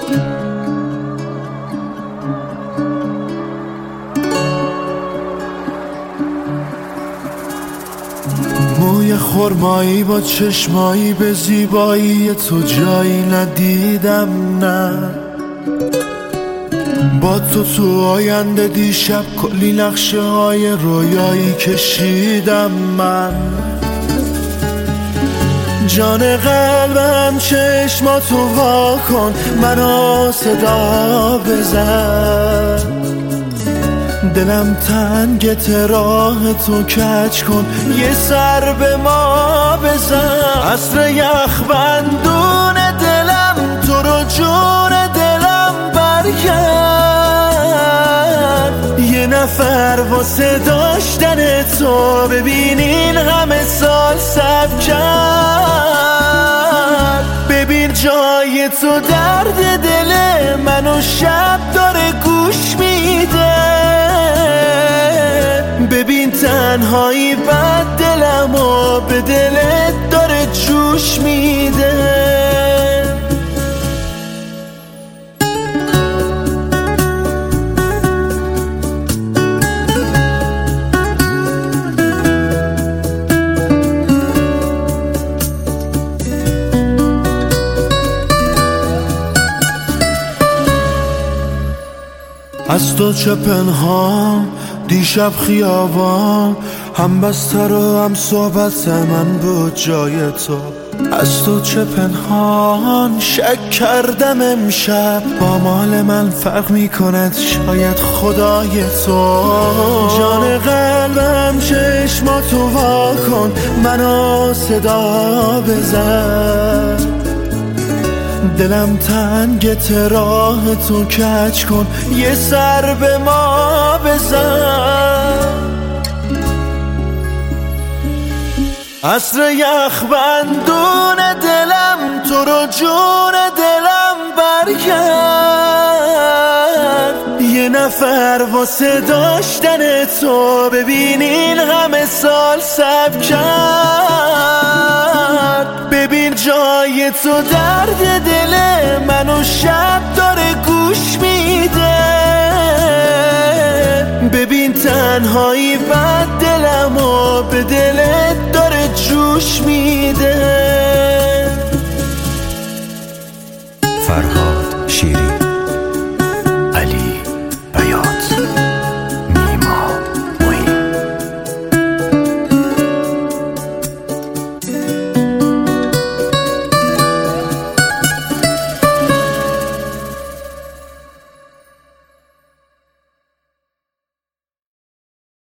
موی خرمایی با چشمایی به زیبایی تو جایی ندیدم نه. با تو آینده دیشب کلی نقشه های رویایی کشیدم من. جان قلبم چشماتو وا کن، منو صدا بزن. دلم تنگت راه تو کج کن، یه سر به ما بزن. عصر یخ بندون دلم تو رو جون دلم برگرد. یه نفر واسه داشتن تو ببینین همه سال صبر کرد. ببین جای تو درد دل منو شب داره گوش میده. ببین تنهایی بد دلمو به دلت داره جوش میده. از تو چه پنهان دیشب خیابان، هم بستر و هم صحبت من بود جای تو. از تو چه پنهان شک کردم امشب، با مال من فرق میکند شاید خدای تو. جان قلبم چشماتو وا کن، منو صدا بزن. دلم تنگت راه تو کج کن، یه سر به ما بزن. عصر یخ بندون دلم تو رو جون دلم برگرد. یه نفر واسه داشتن تو ببینین همه سال صبر کرد. ببین جای تو درد دل منو شب داره گوش میده. ببین تنهایی بد دلمو به دلت داره جوش میده. فرهاد شیری.